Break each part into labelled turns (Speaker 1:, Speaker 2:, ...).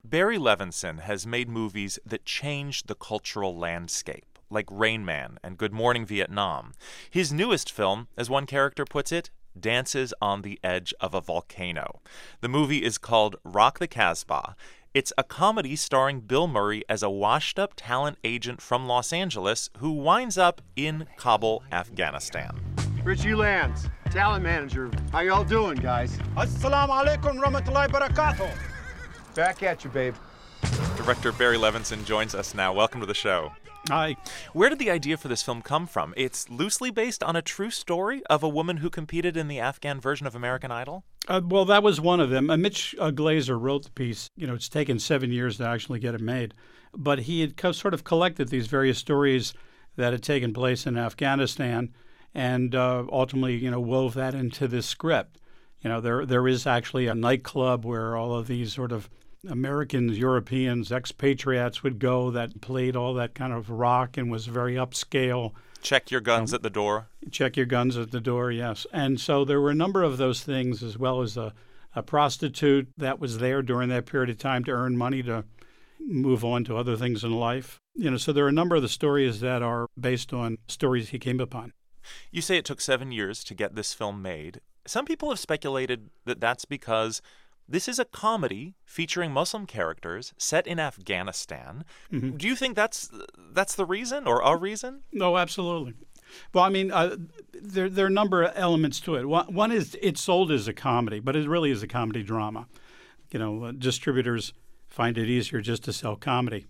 Speaker 1: Barry Levinson has made movies that changed the cultural landscape, like Rain Man and Good Morning Vietnam. His newest film, as one character puts it, dances on the edge of a volcano. The movie is called Rock the Casbah. It's a comedy starring Bill Murray as a washed-up talent agent from Los Angeles who winds up in Kabul, Afghanistan.
Speaker 2: Richie Lands, talent manager. How y'all doing, guys?
Speaker 3: Assalamu alaikum rahmatullahi barakatuh.
Speaker 2: Back at you, babe.
Speaker 1: Director Barry Levinson joins us now. Welcome to the show.
Speaker 4: Hi.
Speaker 1: Where did the idea for this film come from? It's loosely based on a true story of a woman who competed in the Afghan version of American Idol?
Speaker 4: Well, that was one of them. Mitch Glazer wrote the piece. It's taken 7 years to actually get it made. But he had sort of collected these various stories that had taken place in Afghanistan and ultimately, wove that into this script. There is actually a nightclub where all of these sort of Americans, Europeans, expatriates would go that played all that kind of rock and was very upscale.
Speaker 1: Check your guns at the door.
Speaker 4: Check your guns at the door, yes. And so there were a number of those things, as well as a prostitute that was there during that period of time to earn money to move on to other things in life. So there are a number of the stories that are based on stories he came upon.
Speaker 1: You say it took 7 years to get this film made. Some people have speculated that that's because this is a comedy featuring Muslim characters set in Afghanistan. Mm-hmm. Do you think that's the reason or a reason?
Speaker 4: No, absolutely. Well, I mean, there are a number of elements to it. One is it's sold as a comedy, but it really is a comedy drama. Distributors find it easier just to sell comedy.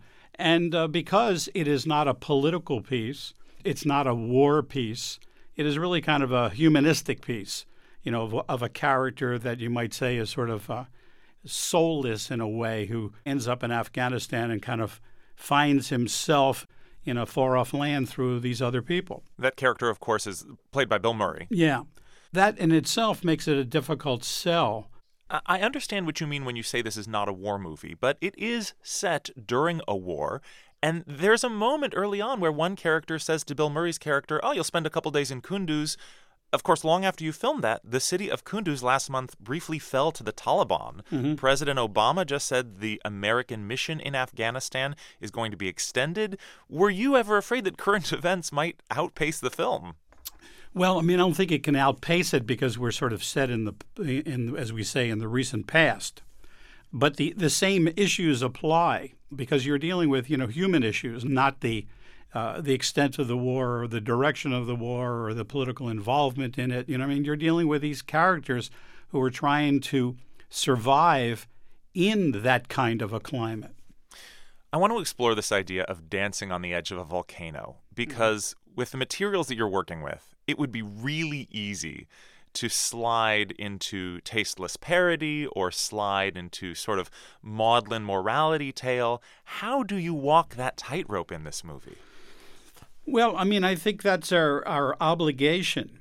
Speaker 4: And because it is not a political piece, it's not a war piece, it is really kind of a humanistic piece. Of a character that you might say is sort of soulless in a way, who ends up in Afghanistan and kind of finds himself in a far-off land through these other people.
Speaker 1: That character, of course, is played by Bill Murray.
Speaker 4: Yeah. That in itself makes it a difficult sell.
Speaker 1: I understand what you mean when you say this is not a war movie, but it is set during a war. And there's a moment early on where one character says to Bill Murray's character, "Oh, you'll spend a couple days in Kunduz." Of course, long after you filmed that, the city of Kunduz last month briefly fell to the Taliban. Mm-hmm. President Obama just said the American mission in Afghanistan is going to be extended. Were you ever afraid that current events might outpace the film?
Speaker 4: Well, I don't think it can outpace it because we're sort of set in as we say, in the recent past. But the same issues apply because you're dealing with, human issues, not the extent of the war or the direction of the war or the political involvement in it. You're dealing with these characters who are trying to survive in that kind of a climate.
Speaker 1: I want to explore this idea of dancing on the edge of a volcano because with the materials that you're working with, it would be really easy to slide into tasteless parody or slide into sort of maudlin morality tale. How do you walk that tightrope in this movie?
Speaker 4: Well, I think that's our obligation.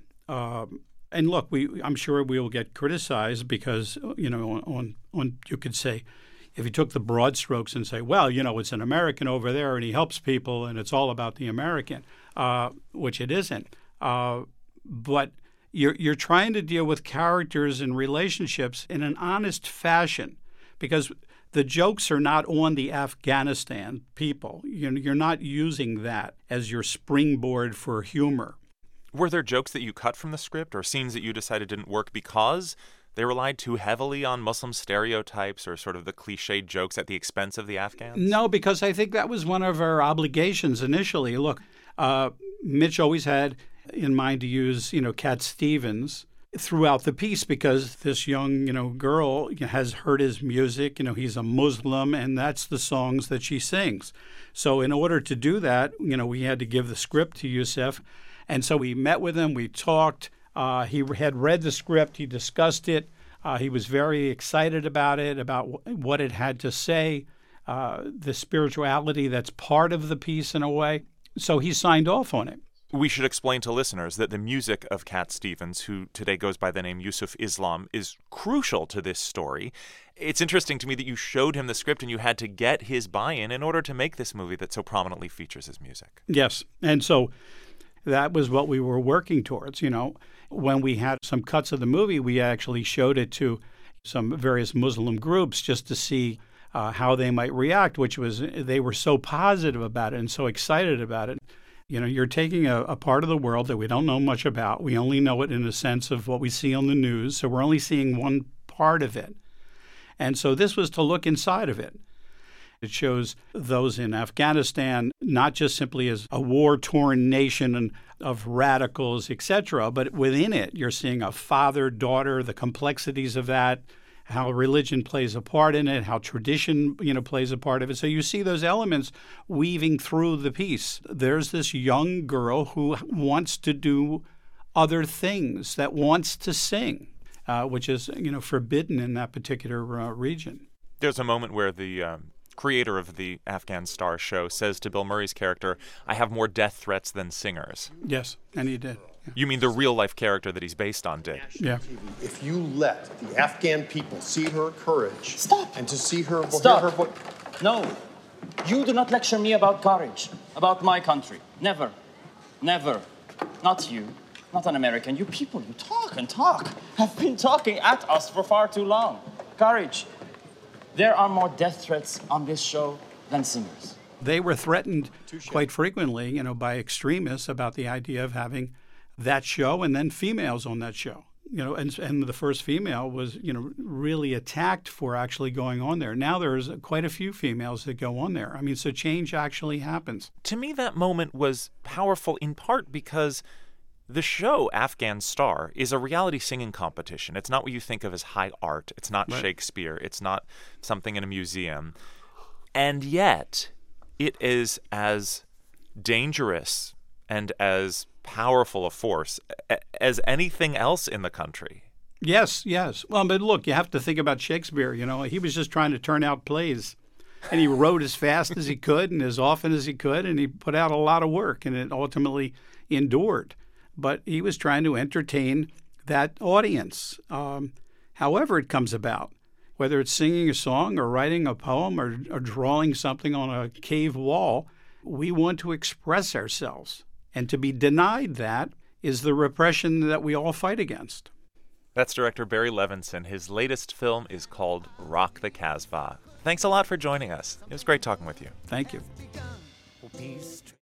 Speaker 4: And look, I'm sure we will get criticized because, on you could say, if you took the broad strokes and say, well, it's an American over there and he helps people and it's all about the American, which it isn't. But you're trying to deal with characters and relationships in an honest fashion because the jokes are not on the Afghanistan people. You're not using that as your springboard for humor.
Speaker 1: Were there jokes that you cut from the script or scenes that you decided didn't work because they relied too heavily on Muslim stereotypes or sort of the cliched jokes at the expense of the Afghans?
Speaker 4: No, because I think that was one of our obligations initially. Look, Mitch always had in mind to use, Cat Stevens throughout the piece because this young, girl has heard his music. He's a Muslim, and that's the songs that she sings. So in order to do that, we had to give the script to Yusef. And so we met with him. We talked. He had read the script. He discussed it. He was very excited about it, about what it had to say, the spirituality that's part of the piece in a way. So he signed off on it.
Speaker 1: We should explain to listeners that the music of Cat Stevens, who today goes by the name Yusuf Islam, is crucial to this story. It's interesting to me that you showed him the script and you had to get his buy-in in order to make this movie that so prominently features his music.
Speaker 4: Yes, and so that was what we were working towards. When we had some cuts of the movie, we actually showed it to some various Muslim groups just to see how they might react, which was they were so positive about it and so excited about it. You're taking a part of the world that we don't know much about. We only know it in the sense of what we see on the news, so we're only seeing one part of it. And so this was to look inside of it. It shows those in Afghanistan not just simply as a war-torn nation of radicals, etc., but within it you're seeing a father, daughter, the complexities of that, how religion plays a part in it, how tradition, plays a part of it. So you see those elements weaving through the piece. There's this young girl who wants to do other things, that wants to sing, which is, forbidden in that particular region.
Speaker 1: There's a moment where the creator of the Afghan Star show says to Bill Murray's character, "I have more death threats than singers."
Speaker 4: Yes, and he did. Yeah.
Speaker 1: You mean the real-life character that he's based on did?
Speaker 4: Yeah.
Speaker 2: If you let the Afghan people see her courage,
Speaker 5: Stop.
Speaker 2: and to see her,
Speaker 5: Stop.
Speaker 2: hear her voice.
Speaker 5: No, you do not lecture me about courage, about my country. Never. Never. Not you. Not an American. You people, you talk and talk. Have been talking at us for far too long. Courage. There are more death threats on this show than singers.
Speaker 4: They were threatened quite frequently, by extremists about the idea of having that show and then females on that show. And the first female was, really attacked for actually going on there. Now there's quite a few females that go on there. So change actually happens.
Speaker 1: To me, that moment was powerful in part because the show Afghan Star is a reality singing competition. It's not what you think of as high art. It's not Shakespeare. It's not something in a museum. And yet, it is as dangerous and as powerful a force as anything else in the country.
Speaker 4: Yes. Well, but look, you have to think about Shakespeare. He was just trying to turn out plays. And he wrote as fast as he could and as often as he could, and he put out a lot of work, and it ultimately endured. But he was trying to entertain that audience, however it comes about, whether it's singing a song or writing a poem or drawing something on a cave wall. We want to express ourselves. And to be denied that is the repression that we all fight against.
Speaker 1: That's director Barry Levinson. His latest film is called Rock the Casbah. Thanks a lot for joining us. It was great talking with you.
Speaker 4: Thank you.